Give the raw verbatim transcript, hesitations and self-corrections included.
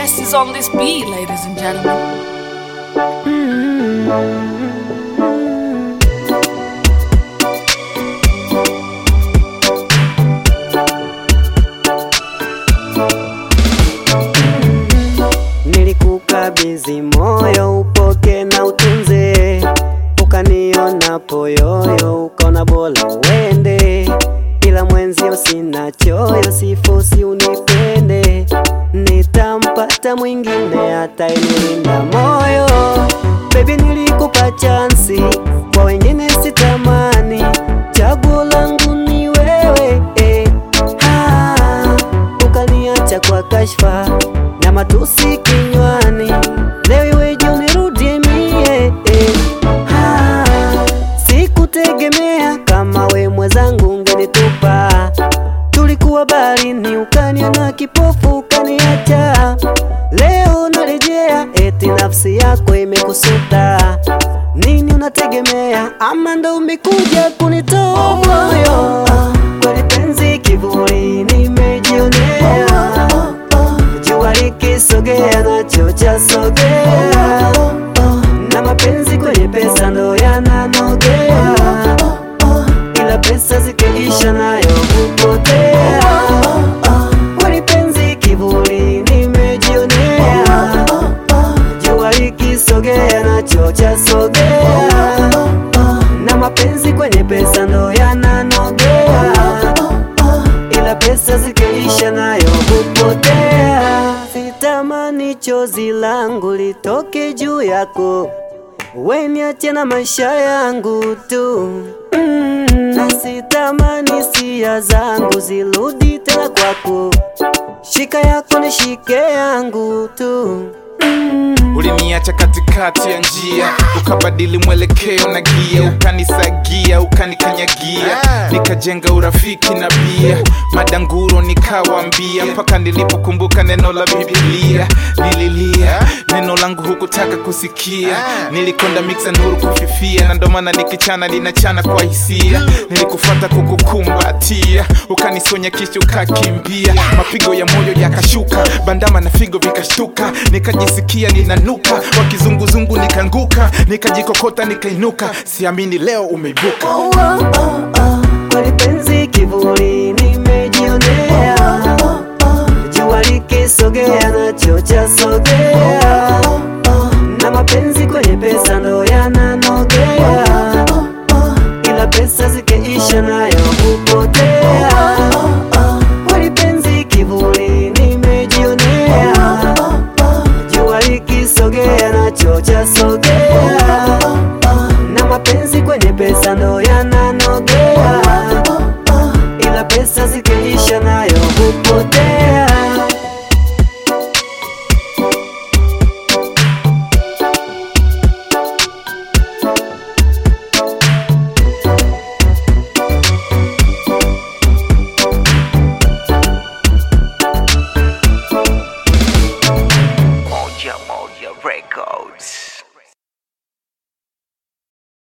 best is on this beat, ladies and gentlemen. Nilikukabidhi moyo upoke na utunze, ukaniona poyoyo ukaona bora uende, ila mwenzio sina choyo, sifosi unipende, nitampata mwingine atanilinda moyo. Baby nilikupa chansi, kwa wengine sitamani, chaguo langu ni wewe eh. Ha, ukaniacha kwa kashfa na matusi kinywani, leo iweje unirudie mie eh. Ha, sikutegemea kama we mwenzangu ungenitupa, tulikuwa baharini ukaniona kipofu ukaniacha, leo narejea eti nafsi yako imekusuta. Nini unategemea, ama ndo umekuja kunitoa moyo? Kweli penzi kivuli nimejionea, jua likisogea nacho chasogea, na mapenzi kwenye pesa ndo yananogea, ila pesa zikiisha nayo hupotea. Kweli penzi kivuli nimejionea, jua likisogea nacho chasogea, na mapenzi kwenye pesa ndo yananogea, ila pesa zikiisha nayo hupotea. Sitamani chozi langu litoke juu yako, we niache na maisha yangu tu mm. Na sitamani hisia zangu zirudi tena kwako, shika yako nishike yangu tu mm. Uliniacha katikati ya njia, ukabadili mwelekeo na gia, ukanisagia, ukanikanyagia, nikajenga urafiki na bia, madanguro nikawambia, mpaka nilipokumbuka neno la Biblia. Nililia, neno langu hukutaka kusikia, nilikonda mixa nuru kufifia, na ndo maana nikichana linachana kwa hisia. Nilikufuata kukukumbatia, ukanisonya kisha ukakimbia, mapigo ya moyo yakashuka, bandama na figo vikashtuka, nikajisikia ninanuka, wakizunguzungu nikanguka, nikajikokota nikainuka, siamini leo umeibuka. Oh, oh, oh, oh. Kweli penzi kivuli nimejionea, jua likisogea nacho chasogea, na mapenzi kwenye pesa ndo yananogea, ila pesa zikiisha nayo hupotea. Kweli penzi kivuli nimejionea, jua likisogea nacho chasogea, na mapenzi kwenye pesa ndo yana